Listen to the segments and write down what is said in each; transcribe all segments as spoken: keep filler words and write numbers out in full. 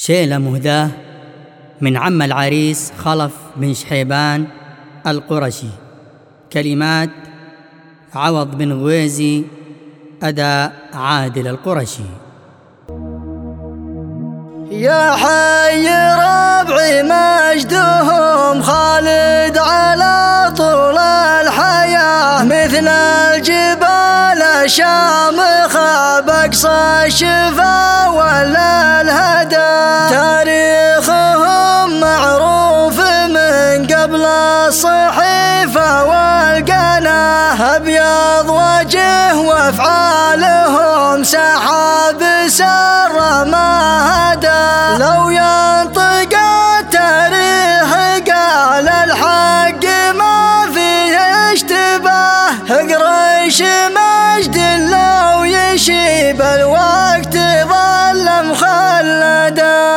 شيلة مهداة من عم العريس خلف بن شحيبان القرشي. كلمات عوض بن غويزي، أداء عادل القرشي. يا حي ربعي مجدهم خالد على طول الحياة، مثل الجبال شامخة بأقصى الشفا ولا الهدى. تاريخهم معروف من قبل الصحيفة والقناة، أبيض وجه وافعالهم سحاب سر ما هدى. لو ينطق التاريخ قال الحق ما فيه اشتباه، قريش مجد لو يشيب الوقت ظل مخلدا.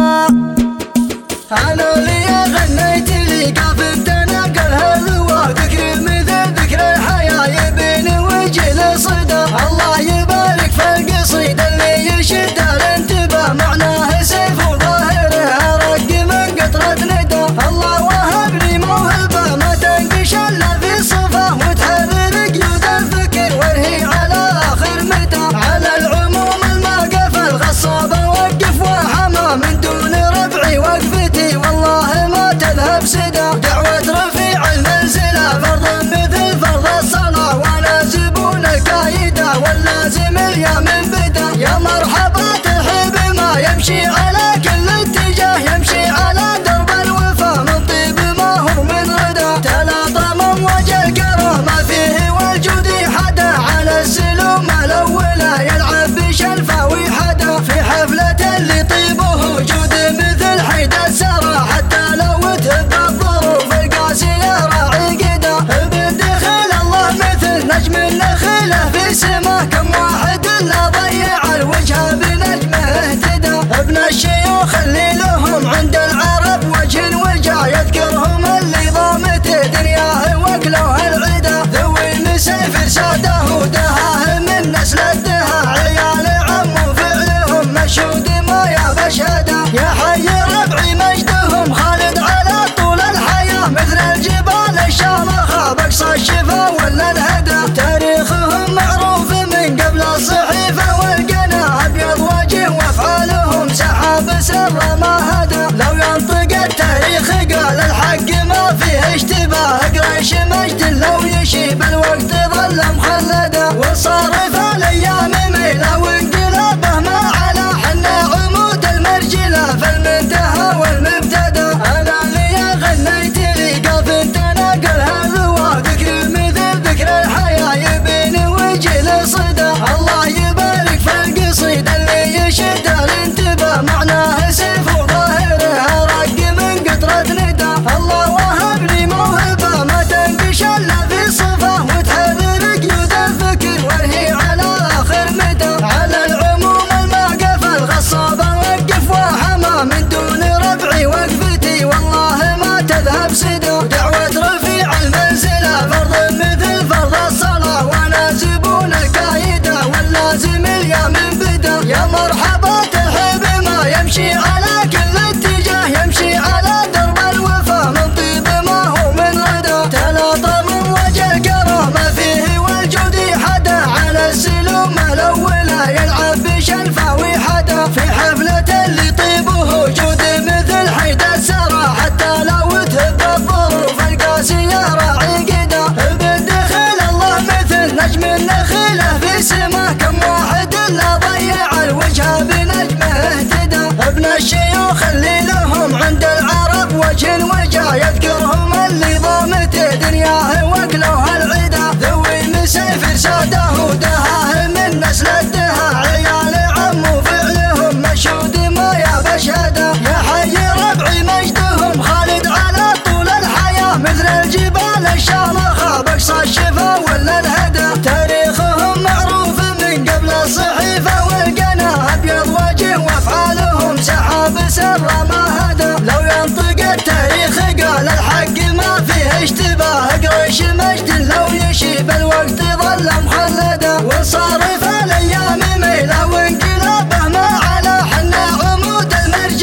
أنا اللي غنيت لي قافل تنقل هذوا، ذكر مثل ذكر الحياة يبين وجه الصدى. الله يبارك في القصيدة اللي يشد الانتباه، معناه سيف وظاهره رق من قطرة ندى. الله وهبني موهبة ما تنقش الا في الصفا، وتحرر قيود الفكر وارهي على اخر مدى. على العموم الموقف الغصاب وقف وحما، من دون ربعي وقفتي والله ما تذهب سدى. دعوة رفيع المنزلة فرض مثل فرض الصلاة، وانا زبون القايدة واللازم اليمن بدا. يا مرحبا ترحيب ما يمشي على كل اتجاه، يمشي على درب الوفا من طيب ما هو من غدا. تلاطم وجه الكرامة فيه والجود حدا، على السلوم الأولى يلعب بشلفة وحدا. في حفلة اللي طيبه جود مثل حيد السرى، حتى لو تهب الظروف القاسية راعي قدا. بالدخل الله مثل نجم النخلة في سماه، كم واحد لا ضيع الوجه بنجمه اهتدى. ابن الشيوخ اللي لهم عند العرب وجه وجع، يذكرهم اللي ضامت دنياه وكلوها العدا. ذوي المسافر ساده دهاه من نسل الدها، عيال عم فعلهم مشهود ما يا بشهده. يا حي ربعي مجدهم خالد على طول الحياة، مثل الجبال الشامخة بأقصى الشفا ولا الهدى. تاريخهم معروف من قبل الصحيفة والقناة، أبيض وجه وافعالهم سحاب سر ما هدى. لو ينطق التاريخ قال الحق ما فيه اشتباه، قريش مجد لو يشيب الوقت ظل مخلدا. وصارف الايام ميله وانقلابه ما على حنا عمود المرجله في المنتهى والمبتدا. انا اللي غنيت لي قافل تناقل هذوا، ذكر مثل ذكر الحياه يبين وجه الصدى. الله يبارك في القصيدة اللي يشد الانتباه، معناه سيف وظاهره رق من قطرة ندى. الله وهبني موهبة ما تنقش الا في صفا، وتحرر قيود الفكر وارهي على اخر مدى. على العموم الموقف الغصاب وقف وحما، من دون ربعي وقفتي والله ما تذهب سدى. دعوة رفيع المنزلة فرض مثل فرض الصلاة، وانا زبون القايدة واللازم اليمن بدا. يا مرحبا ترحيب ما يمشي على كل اتجاه، يمشي على درب الوفا من طيب ما هو من غدا. تلاطم وجه الكرامة فيه والجود حدا، على السلوم الأولى يلعب بشلفة وحدا. في حفلة اللي طيبه جود مثل حيد السرى، حتى لو تهب الظروف القاسية راعي قدا. بالدخل الله مثل نجم النخلة في سماه، كم واحد لا ضيع الوجه بنجمه اهتدى. ابن الشيوخ اللي لهم عند العرب وجه وجع، يذكرهم اللي ضامت دنياه وكلوها العدا. ذوي المسافر ساده دهاه من نسل الدها، عيال عم فعلهم مشهود ما يا بشهده. يا حي ربعي مجدهم خالد على طول الحياة، مثل الجبال الشامخة بأقصى الشفا ولا الهدى. تاريخهم معروف من قبل الصحيفة والقناة، أبيض وجه وافعالهم سحاب سر ما هدى. لو ينطق التاريخ قال الحق ما فيه اشتباه، قريش مجد لو يشيب الوقت ظل مخلدا. وصارف الايام ميله وانقلابه ما على حنا عمود المرجله.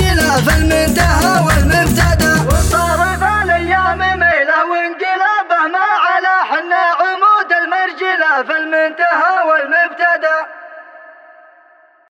انتهى